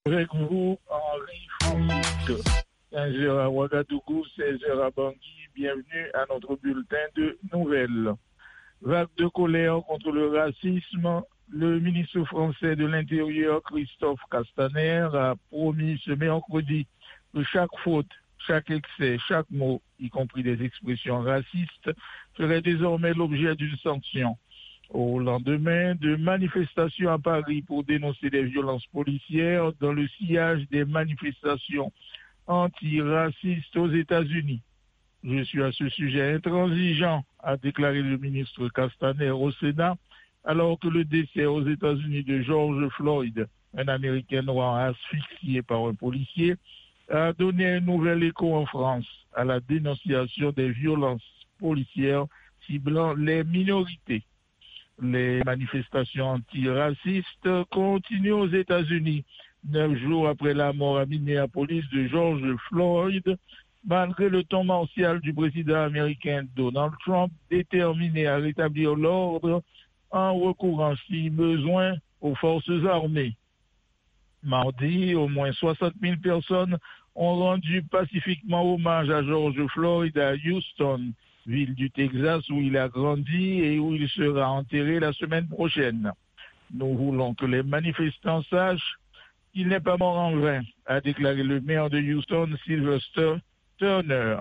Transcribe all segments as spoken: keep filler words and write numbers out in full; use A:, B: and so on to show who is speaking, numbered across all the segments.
A: Avec vous, Henri Francisque. quinze heures à Ouagadougou, seize heures à Bangui. Bienvenue à notre bulletin de nouvelles. Vague de colère contre le racisme. Le ministre français de l'Intérieur, Christophe Castaner, a promis ce mercredi que chaque faute, chaque excès, chaque mot, y compris des expressions racistes, serait désormais l'objet d'une sanction. Au lendemain de manifestations à Paris pour dénoncer les violences policières dans le sillage des manifestations antiracistes aux États-Unis. Je suis à ce sujet intransigeant, a déclaré le ministre Castaner au Sénat, alors que le décès aux États-Unis de George Floyd, un Américain noir asphyxié par un policier, a donné un nouvel écho en France à la dénonciation des violences policières ciblant les minorités. Les manifestations antiracistes continuent aux États-Unis, neuf jours après la mort à Minneapolis de George Floyd, malgré le ton martial du président américain Donald Trump, déterminé à rétablir l'ordre en recourant, si besoin, aux forces armées. Mardi, au moins soixante mille personnes ont rendu pacifiquement hommage à George Floyd à Houston, ville du Texas où il a grandi et où il sera enterré la semaine prochaine. Nous voulons que les manifestants sachent qu'il n'est pas mort en vain, a déclaré le maire de Houston, Sylvester Turner.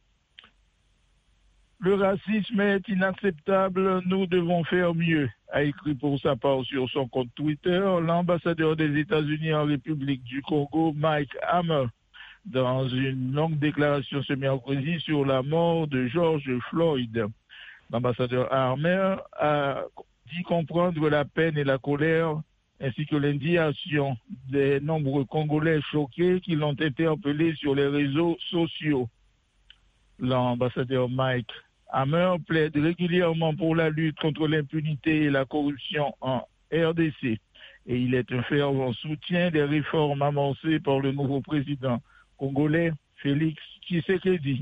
A: Le racisme est inacceptable, nous devons faire mieux, a écrit pour sa part sur son compte Twitter l'ambassadeur des États-Unis en République du Congo, Mike Hammer, dans une longue déclaration ce mercredi sur la mort de George Floyd. L'ambassadeur Hammer a dit comprendre la peine et la colère, ainsi que l'indignation des nombreux Congolais choqués qui l'ont interpellé sur les réseaux sociaux. L'ambassadeur Mike Hammer plaide régulièrement pour la lutte contre l'impunité et la corruption en R D C, et il est un fervent soutien des réformes amorcées par le nouveau président congolais Félix Tshisekedi.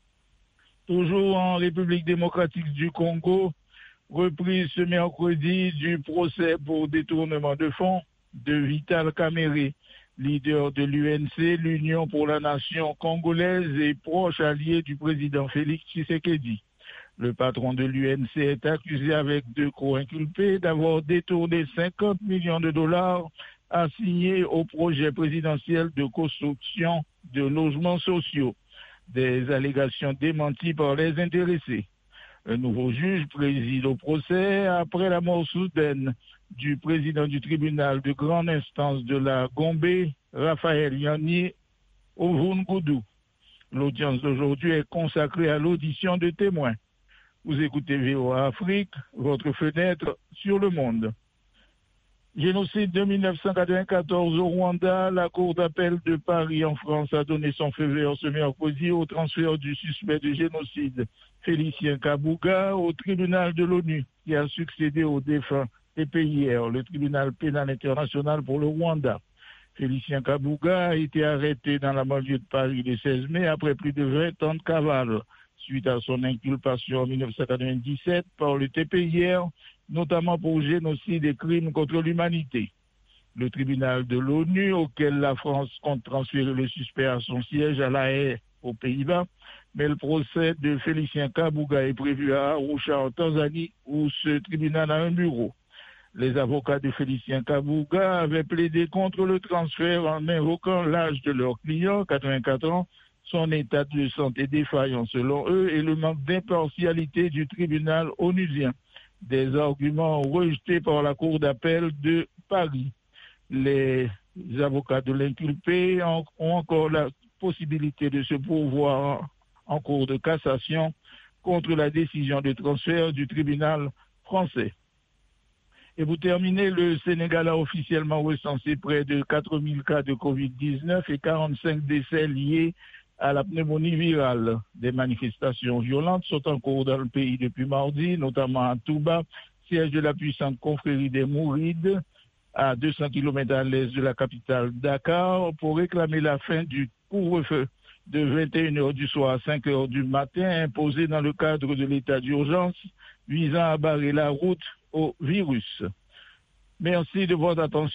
A: Toujours en République démocratique du Congo, reprise ce mercredi du procès pour détournement de fonds de Vital Kamerhe, leader de l'U N C, l'Union pour la nation congolaise et proche allié du président Félix Tshisekedi. Le patron de l'U N C est accusé avec deux co-inculpés d'avoir détourné cinquante millions de dollars assignés au projet présidentiel de construction de logements sociaux. Des allégations démenties par les intéressés. Un nouveau juge préside au procès après la mort soudaine du président du tribunal de grande instance de la Gombe, Raphaël Yanni Ovungoudou. L'audience d'aujourd'hui est consacrée à l'audition de témoins. Vous écoutez V O A Afrique, votre fenêtre sur le monde. Génocide de mille neuf cent quatre-vingt-quatorze au Rwanda, la Cour d'appel de Paris en France a donné son feu vert ce mercredi au transfert du suspect de génocide Félicien Kabuga au tribunal de l'ONU qui a succédé au défunt T P I R, le tribunal pénal international pour le Rwanda. Félicien Kabuga a été arrêté dans la banlieue de Paris le seize mai après plus de vingt ans de cavale, suite à son inculpation en mille neuf cent quatre-vingt-dix-sept par le T P I R, notamment pour génocide et crimes contre l'humanité. Le tribunal de l'ONU, auquel la France compte transférer le suspect à son siège à La Haye, aux Pays-Bas, mais le procès de Félicien Kabuga est prévu à Arusha, en Tanzanie, où ce tribunal a un bureau. Les avocats de Félicien Kabuga avaient plaidé contre le transfert en invoquant l'âge de leur client, quatre-vingt-quatre ans, son état de santé défaillant selon eux et le manque d'impartialité du tribunal onusien. Des arguments rejetés par la Cour d'appel de Paris. Les avocats de l'inculpé ont encore la possibilité de se pourvoir en cour de cassation contre la décision de transfert du tribunal français. Et pour terminer, le Sénégal a officiellement recensé près de quatre mille cas de covid dix-neuf et quarante-cinq décès liés à la pneumonie virale. Des manifestations violentes sont en cours dans le pays depuis mardi, notamment à Touba, siège de la puissante confrérie des Mourides, à deux cents kilomètres à l'est de la capitale Dakar, pour réclamer la fin du couvre-feu de vingt et une heures du soir à cinq heures du matin, imposé dans le cadre de l'état d'urgence visant à barrer la route au virus. Merci de votre attention.